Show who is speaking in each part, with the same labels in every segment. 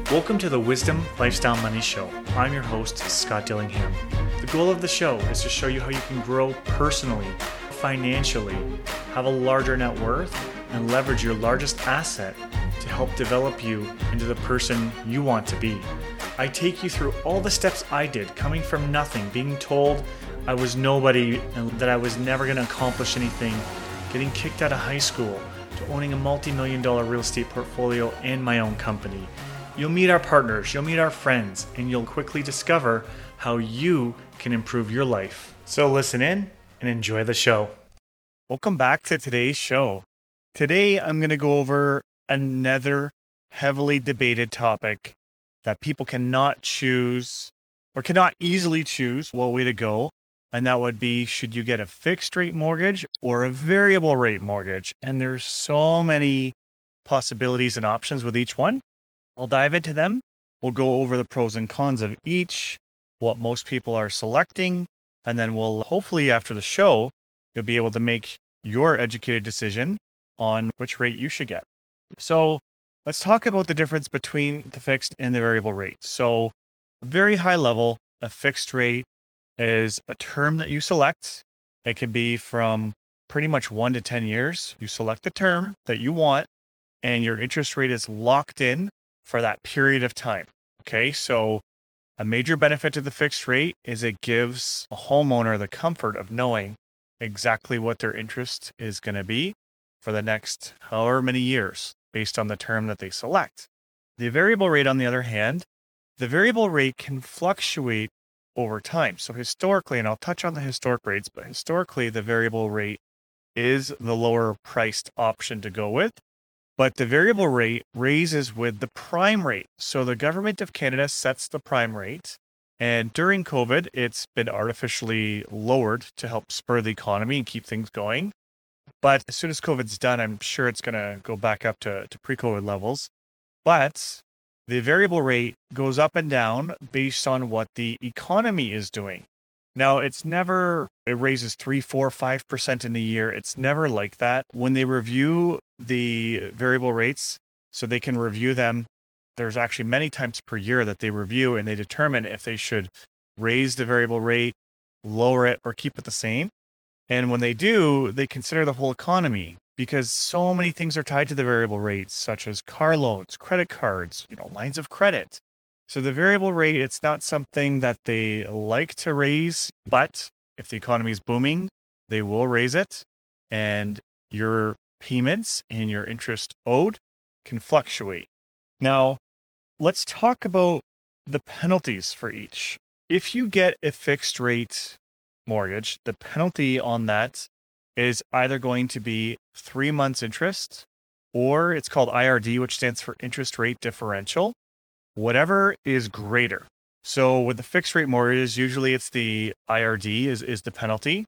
Speaker 1: Welcome to the Wisdom Lifestyle Money Show. I'm your host, Scott Dillingham. The goal of the show is to show you how you can grow personally, financially, have a larger net worth, and leverage your largest asset to help develop you into the person you want to be. I take you through all the steps I did, coming from nothing, being told I was nobody and that I was never going to accomplish anything, getting kicked out of high school, to owning a multi-million-dollar real estate portfolio and my own company. You'll meet our partners, you'll meet our friends, and you'll quickly discover how you can improve your life. So listen in and enjoy the show. Welcome back to today's show. Today, I'm going to go over another heavily debated topic that people cannot choose or cannot easily choose what way to go. And that would be, should you get a fixed rate mortgage or a variable rate mortgage? And there's so many possibilities and options with each one. I'll dive into them. We'll go over the pros and cons of each, what most people are selecting, and then we'll hopefully after the show, you'll be able to make your educated decision on which rate you should get. So let's talk about the difference between the fixed and the variable rate. So very high level, a fixed rate is a term that you select. It can be from pretty much 1 to 10 years. You select the term that you want and your interest rate is locked in for that period of time. Okay, so a major benefit to the fixed rate is it gives a homeowner the comfort of knowing exactly what their interest is going to be for the next however many years based on the term that they select. The variable rate, on the other hand, the variable rate can fluctuate over time. So historically, and I'll touch on the historic rates, but historically the variable rate is the lower priced option to go with. But the variable rate raises with the prime rate. So the government of Canada sets the prime rate. And during COVID, it's been artificially lowered to help spur the economy and keep things going. But as soon as COVID's done, I'm sure it's going to go back up to pre-COVID levels. But the variable rate goes up and down based on what the economy is doing. Now, it raises 3, 4, 5% in a year. It's never like that. When they review the variable rates, so they can review them, there's actually many times per year that they review and they determine if they should raise the variable rate, lower it, or keep it the same. And when they do, they consider the whole economy because so many things are tied to the variable rates, such as car loans, credit cards, lines of credit. So the variable rate, it's not something that they like to raise, but if the economy is booming, they will raise it. And your payments and your interest owed can fluctuate. Now, let's talk about the penalties for each. If you get a fixed rate mortgage, the penalty on that is either going to be 3 months interest, or it's called IRD, which stands for interest rate differential. Whatever is greater. So with the fixed rate mortgages, usually it's the IRD is the penalty.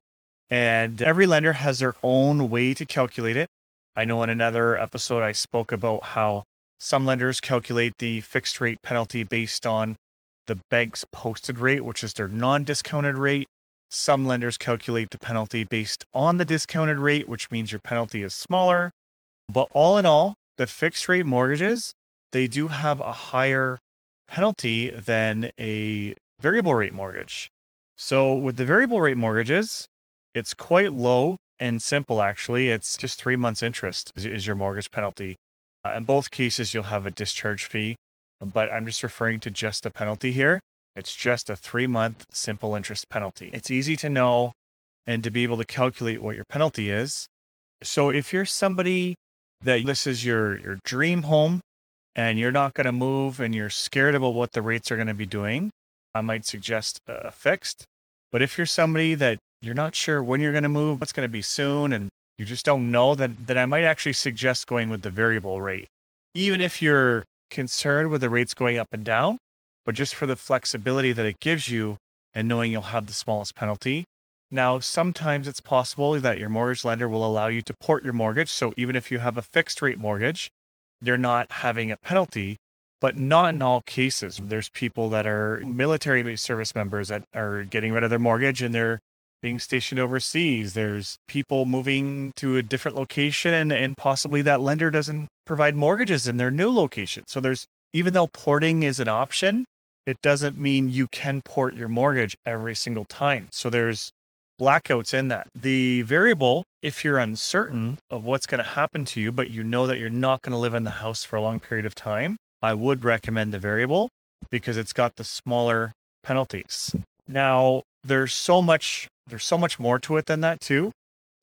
Speaker 1: And every lender has their own way to calculate it. I know in another episode, I spoke about how some lenders calculate the fixed rate penalty based on the bank's posted rate, which is their non-discounted rate. Some lenders calculate the penalty based on the discounted rate, which means your penalty is smaller. But all in all, the fixed rate mortgages, they do have a higher penalty than a variable rate mortgage. So with the variable rate mortgages, it's quite low and simple, actually. It's just 3 months interest is your mortgage penalty. In both cases, you'll have a discharge fee, but I'm just referring to just the penalty here. It's just a 3-month simple interest penalty. It's easy to know and to be able to calculate what your penalty is. So if you're somebody that this is your dream home, and you're not going to move and you're scared about what the rates are going to be doing, I might suggest a fixed. But if you're somebody that you're not sure when you're going to move, what's going to be soon, and you just don't know, then I might actually suggest going with the variable rate. Even if you're concerned with the rates going up and down, but just for the flexibility that it gives you and knowing you'll have the smallest penalty. Now, sometimes it's possible that your mortgage lender will allow you to port your mortgage. So even if you have a fixed rate mortgage, you're not having a penalty, but not in all cases. There's people that are military service members that are getting rid of their mortgage and they're being stationed overseas. There's people moving to a different location and possibly that lender doesn't provide mortgages in their new location. So there's even though porting is an option, it doesn't mean you can port your mortgage every single time. So there's blackouts in that. The variable, if you're uncertain of what's going to happen to you, but you know that you're not going to live in the house for a long period of time, I would recommend the variable because it's got the smaller penalties. Now, there's so much more to it than that too.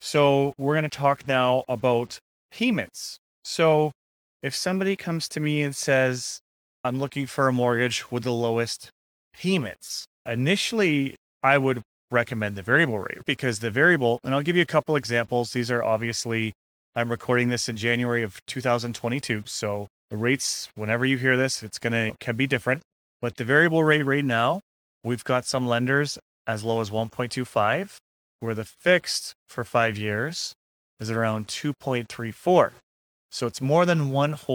Speaker 1: So we're going to talk now about payments. So if somebody comes to me and says, I'm looking for a mortgage with the lowest payments, initially I would recommend the variable rate because the variable, and I'll give you a couple examples. These are obviously, I'm recording this in January of 2022. So the rates, whenever you hear this, can be different. But the variable rate right now, we've got some lenders as low as 1.25, where the fixed for 5 years is around 2.34. So it's more than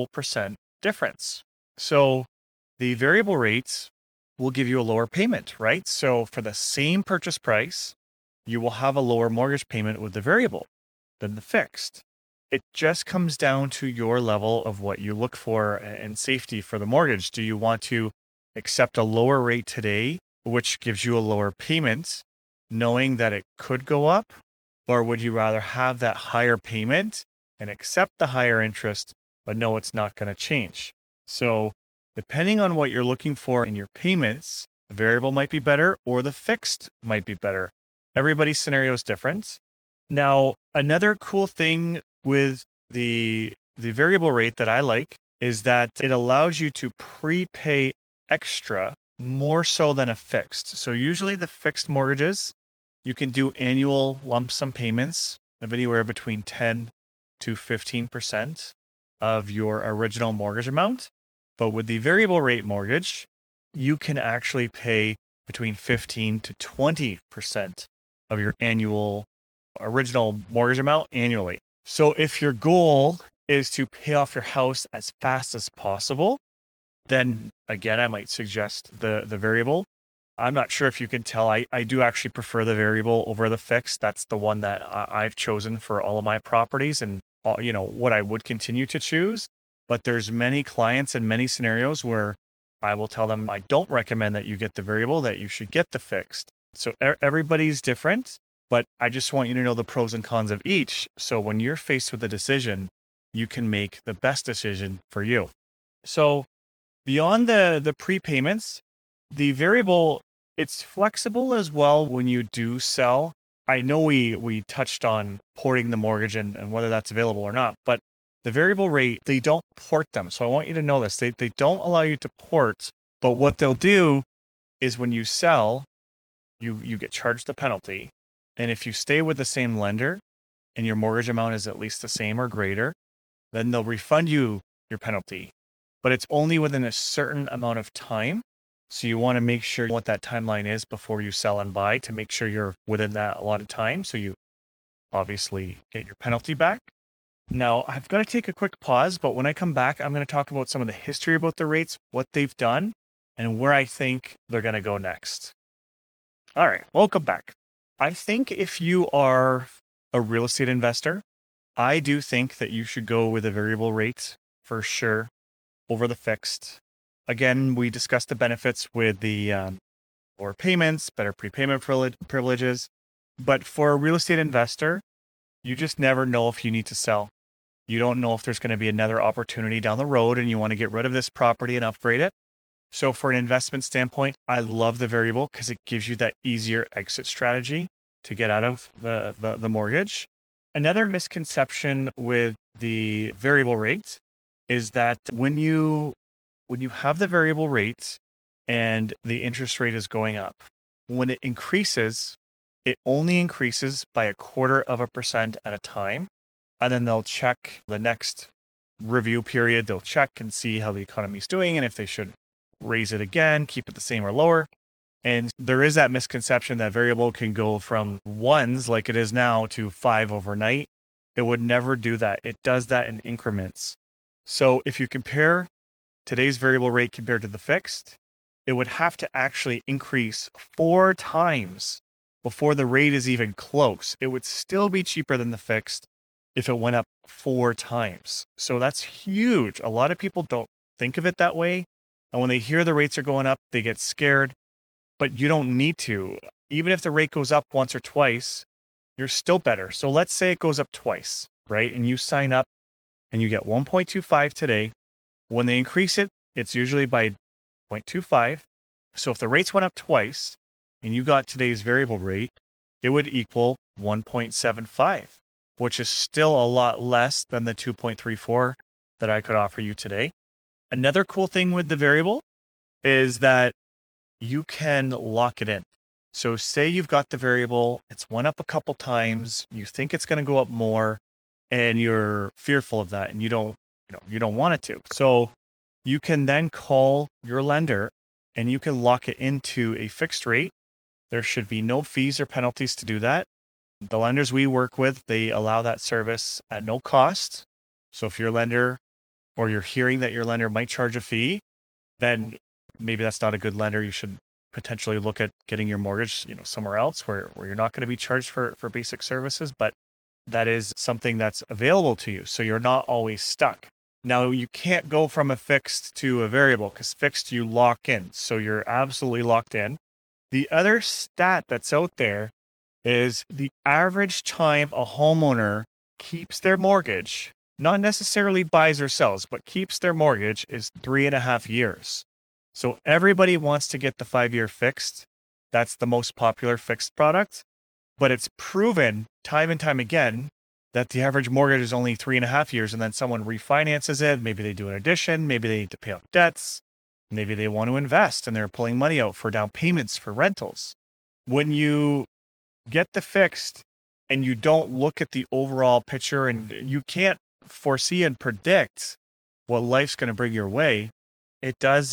Speaker 1: 1% difference. So the variable rates will give you a lower payment, right? So for the same purchase price, you will have a lower mortgage payment with the variable than the fixed. It just comes down to your level of what you look for and safety for the mortgage. Do you want to accept a lower rate today, which gives you a lower payment, knowing that it could go up? Or would you rather have that higher payment and accept the higher interest, but know it's not going to change? So depending on what you're looking for in your payments, the variable might be better or the fixed might be better. Everybody's scenario is different. Now, another cool thing with the variable rate that I like is that it allows you to prepay extra more so than a fixed. So usually the fixed mortgages, you can do annual lump sum payments of anywhere between 10 to 15% of your original mortgage amount. But with the variable rate mortgage, you can actually pay between 15 to 20% of your annual original mortgage amount annually. So if your goal is to pay off your house as fast as possible, then again, I might suggest the variable. I'm not sure if you can tell, I do actually prefer the variable over the fixed. That's the one that I've chosen for all of my properties and what I would continue to choose. But there's many clients and many scenarios where I will tell them I don't recommend that you get the variable, that you should get the fixed. So everybody's different, but I just want you to know the pros and cons of each. So when you're faced with a decision, you can make the best decision for you. So beyond the prepayments, the variable, it's flexible as well when you do sell. I know we touched on porting the mortgage and whether that's available or not, but the variable rate, they don't port them. So I want you to know this. They don't allow you to port, but what they'll do is when you sell, you get charged the penalty. And if you stay with the same lender and your mortgage amount is at least the same or greater, then they'll refund you your penalty. But it's only within a certain amount of time. So you want to make sure what that timeline is before you sell and buy to make sure you're within that allotted time. So you obviously get your penalty back. Now, I've got to take a quick pause, but when I come back, I'm going to talk about some of the history about the rates, what they've done, and where I think they're going to go next. All right, welcome back. I think if you are a real estate investor, I do think that you should go with a variable rate for sure over the fixed. Again, we discussed the benefits with the lower payments, better prepayment privileges. But for a real estate investor, you just never know if you need to sell. You don't know if there's going to be another opportunity down the road and you want to get rid of this property and upgrade it. So for an investment standpoint, I love the variable because it gives you that easier exit strategy to get out of the mortgage. Another misconception with the variable rate is that when you have the variable rate and the interest rate is going up, when it increases, it only increases by 0.25% at a time. And then they'll check the next review period. They'll check and see how the economy is doing and if they should raise it again, keep it the same or lower. And there is that misconception that variable can go from ones like it is now to 5 overnight. It would never do that. It does that in increments. So if you compare today's variable rate compared to the fixed, it would have to actually increase 4 times before the rate is even close. It would still be cheaper than the fixed if it went up 4 times. So that's huge. A lot of people don't think of it that way. And when they hear the rates are going up, they get scared, but you don't need to. Even if the rate goes up once or twice, you're still better. So let's say it goes up twice, right? And you sign up and you get 1.25 today. When they increase it, it's usually by 0.25. So if the rates went up twice and you got today's variable rate, it would equal 1.75, which is still a lot less than the 2.34 that I could offer you today. Another cool thing with the variable is that you can lock it in. So say you've got the variable, it's went up a couple times, you think it's going to go up more, and you're fearful of that and you don't want it to. So you can then call your lender and you can lock it into a fixed rate. There should be no fees or penalties to do that. The lenders we work with, they allow that service at no cost. So if your lender or you're hearing that your lender might charge a fee, then maybe that's not a good lender. You should potentially look at getting your mortgage, somewhere else where you're not going to be charged for basic services, but that is something that's available to you. So you're not always stuck. Now you can't go from a fixed to a variable because fixed you lock in. So you're absolutely locked in. The other stat that's out there is the average time a homeowner keeps their mortgage, not necessarily buys or sells, but keeps their mortgage, is 3.5 years. So everybody wants to get the 5-year fixed. That's the most popular fixed product, but it's proven time and time again that the average mortgage is only 3.5 years, and then someone refinances it. Maybe they do an addition. Maybe they need to pay off debts. Maybe they want to invest and they're pulling money out for down payments for rentals. When you get the fixed and you don't look at the overall picture and you can't foresee and predict what life's going to bring your way, it does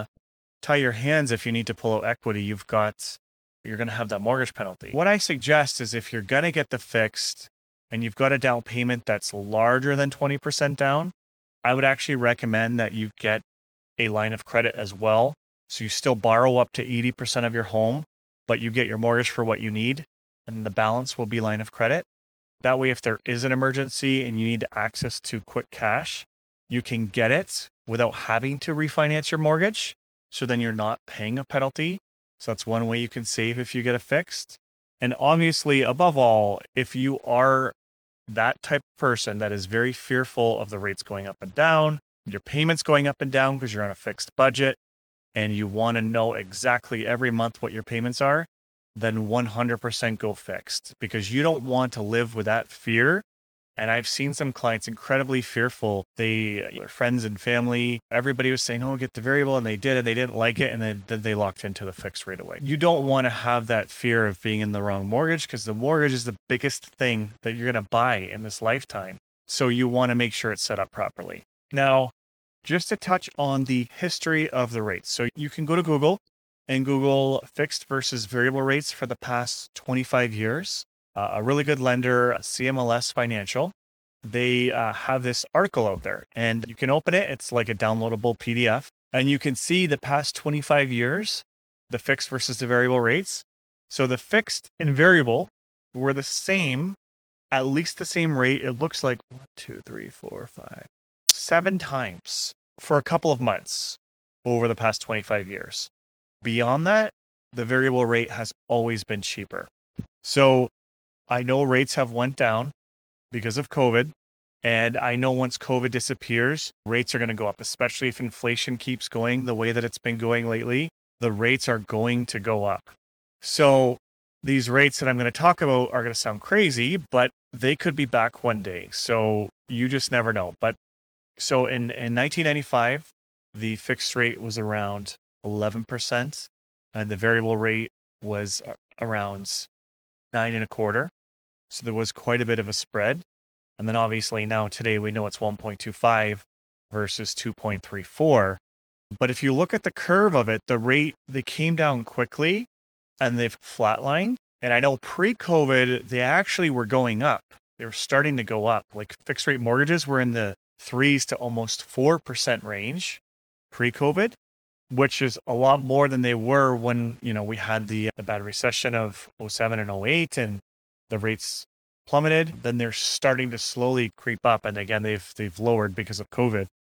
Speaker 1: tie your hands. If you need to pull out equity, you're going to have that mortgage penalty. What I suggest is if you're going to get the fixed and you've got a down payment that's larger than 20% down, I would actually recommend that you get a line of credit as well. So you still borrow up to 80% of your home, but you get your mortgage for what you need, and the balance will be line of credit. That way, if there is an emergency and you need access to quick cash, you can get it without having to refinance your mortgage. So then you're not paying a penalty. So that's one way you can save if you get a fixed. And obviously, above all, if you are that type of person that is very fearful of the rates going up and down, your payments going up and down because you're on a fixed budget, and you want to know exactly every month what your payments are, then 100% go fixed, because you don't want to live with that fear. And I've seen some clients incredibly fearful. Their friends and family, everybody was saying, oh, get the variable, and they did, and they didn't like it, and then they locked into the fixed right away. You don't want to have that fear of being in the wrong mortgage, because the mortgage is the biggest thing that you're going to buy in this lifetime. So you want to make sure it's set up properly. Now, just to touch on the history of the rates. So you can go to Google and Google fixed versus variable rates for the past 25 years. A really good lender, CMLS Financial, they have this article out there, and you can open it. It's like a downloadable PDF, and you can see the past 25 years, the fixed versus the variable rates. So the fixed and variable were the same, at least the same rate. It looks like 7 times for a couple of months over the past 25 years. Beyond that, the variable rate has always been cheaper. So I know rates have went down because of COVID, and I know once COVID disappears, rates are going to go up, especially if inflation keeps going the way that it's been going lately. The rates are going to go up. So these rates that I'm going to talk about are going to sound crazy, but they could be back one day. So you just never know. But so in 1995, the fixed rate was around 11%, and the variable rate was around 9.25%. So there was quite a bit of a spread. And then obviously now today we know it's 1.25 versus 2.34. But if you look at the curve of it, the rate, they came down quickly and they've flatlined. And I know pre-COVID, they actually were going up. They were starting to go up. Like fixed rate mortgages were in the 3s to almost 4% range pre-COVID, which is a lot more than they were when, we had the bad recession of 07 and 08 and the rates plummeted. Then they're starting to slowly creep up. And again, they've lowered because of COVID.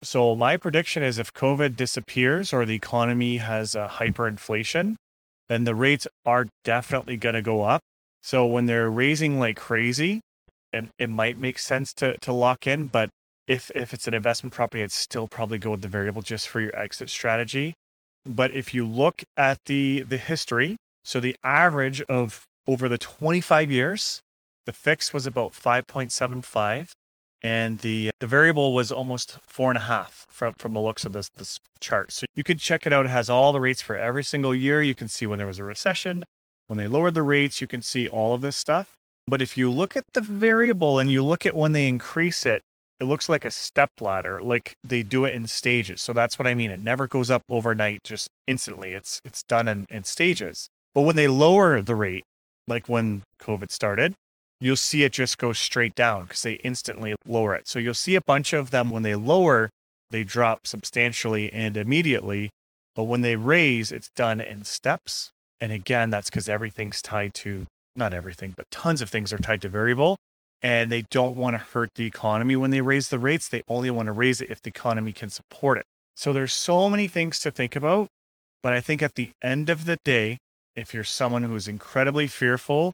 Speaker 1: So my prediction is if COVID disappears or the economy has a hyperinflation, then the rates are definitely going to go up. So when they're raising like crazy, it might make sense to lock in. But if it's an investment property, I'd still probably go with the variable just for your exit strategy. But if you look at the history, so the average of over the 25 years, the fixed was about 5.75. And the variable was almost 4.5 from the looks of this chart. So you could check it out. It has all the rates for every single year. You can see when there was a recession, when they lowered the rates, you can see all of this stuff. But if you look at the variable and you look at when they increase it, it looks like a step ladder, like they do it in stages. So that's what I mean. It never goes up overnight, just instantly. It's done in stages. But when they lower the rate, like when COVID started, you'll see it just go straight down because they instantly lower it. So you'll see a bunch of them when they lower, they drop substantially and immediately. But when they raise, it's done in steps. And again, that's because everything's tied to, not everything, but tons of things are tied to variable. And they don't want to hurt the economy when they raise the rates. They only want to raise it if the economy can support it. So there's so many things to think about. But I think at the end of the day, if you're someone who's incredibly fearful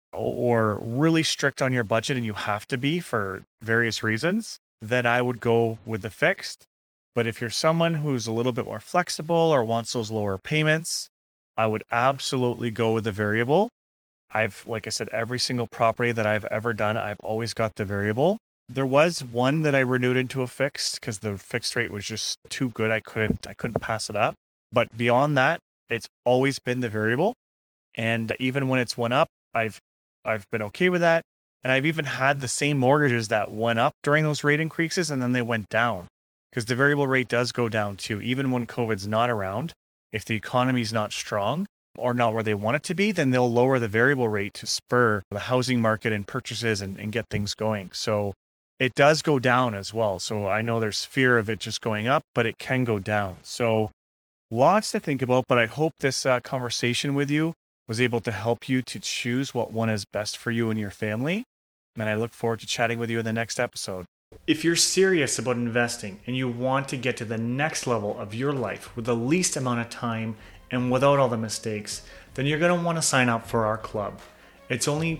Speaker 1: or really strict on your budget, and you have to be for various reasons, then I would go with the fixed. But if you're someone who's a little bit more flexible or wants those lower payments, I would absolutely go with the variable. Like I said, every single property that I've ever done, I've always got the variable. There was one that I renewed into a fixed because the fixed rate was just too good. I couldn't pass it up. But beyond that, it's always been the variable. And even when it's went up, I've been okay with that. And I've even had the same mortgages that went up during those rate increases and then they went down because the variable rate does go down too. Even when COVID's not around, if the economy's not strong or not where they want it to be, then they'll lower the variable rate to spur the housing market and purchases and get things going. So it does go down as well. So I know there's fear of it just going up, but it can go down. So lots to think about, but I hope this conversation with you was able to help you to choose what one is best for you and your family. And I look forward to chatting with you in the next episode. If you're serious about investing and you want to get to the next level of your life with the least amount of time and without all the mistakes, then you're going to want to sign up for our club. It's only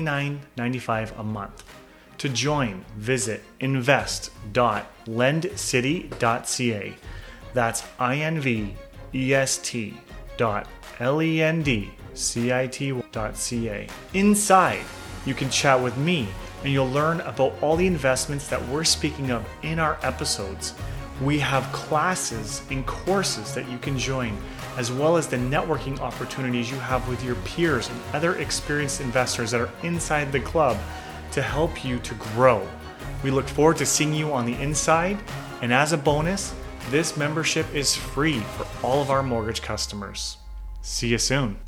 Speaker 1: $29.95 a month. To join, visit invest.lendcity.ca. That's invest.lendcity.ca. Inside, you can chat with me and you'll learn about all the investments that we're speaking of in our episodes. We have classes and courses that you can join, as well as the networking opportunities you have with your peers and other experienced investors that are inside the club to help you to grow. We look forward to seeing you on the inside, and as a bonus, this membership is free for all of our mortgage customers. See you soon.